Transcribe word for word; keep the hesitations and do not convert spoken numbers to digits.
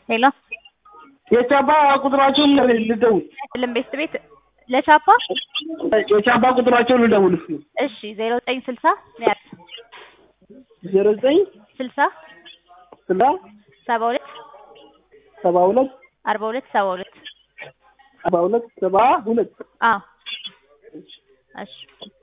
ሄሎ የቻባ ቁጥራቸውን ልደውል ለምቤት ቤት ለቻፓ የቻባ ቁጥራቸውን ልደውል እስኪ እሺ ዜሮ ዘጠኝ ስልሳ ያዝ ዜሮ ዘጠኝ ስልሳ ስልሳ ሰባ ሁለት ሰባ ሁለት አርባ ሁለት ሰባ ሁለት ሰባ ሁለት ሰባ ሁለት አዎ እሺ